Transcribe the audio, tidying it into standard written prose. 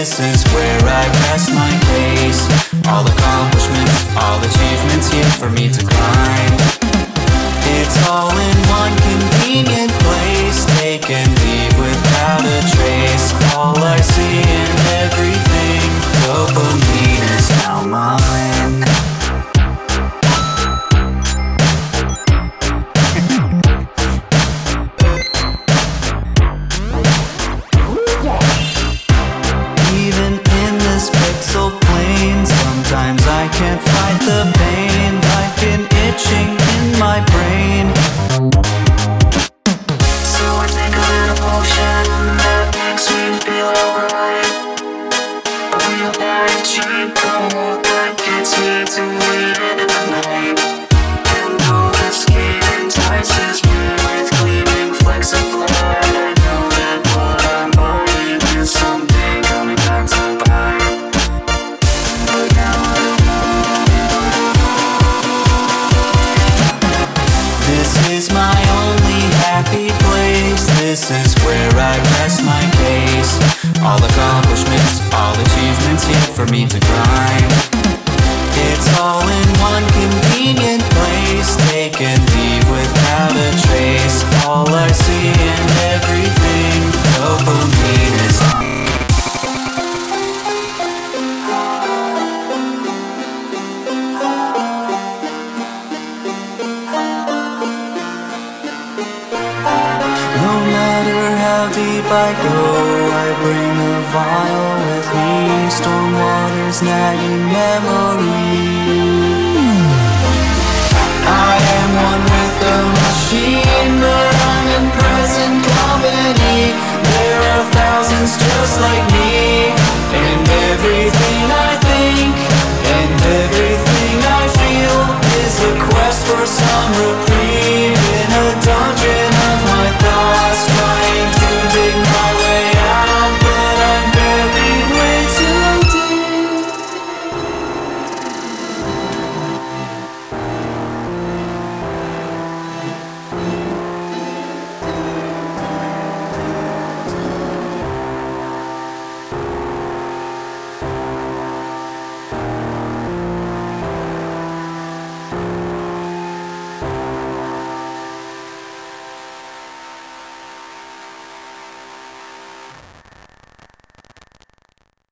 this is where I rest my case. All accomplishments, all achievements yet for me to climb. It's all in one convenient place. Take and leave without a trace. All I see in everything, dopamine is now mine. Even in this pixel plane, sometimes I can't fight the pain, like an itching in my brain. So I take a little potion that makes me feel alright. A real life cheat code that gets me to the end of the night. And though the skin entices me with gleaming flecks of blood, I know that what I'm buying is something coming back to bite. But now This is my only happy place. This is where I rest my case. All accomplishments, all achievements yet for me to climb. It's all in one convenient place. Take and leave without a trace. All I see in everything, dopamine is No matter how deep I go, I bring a vial with me. Storm waters, nagging memory. I am one with the machine, but I'm in present company. There are thousands just like me.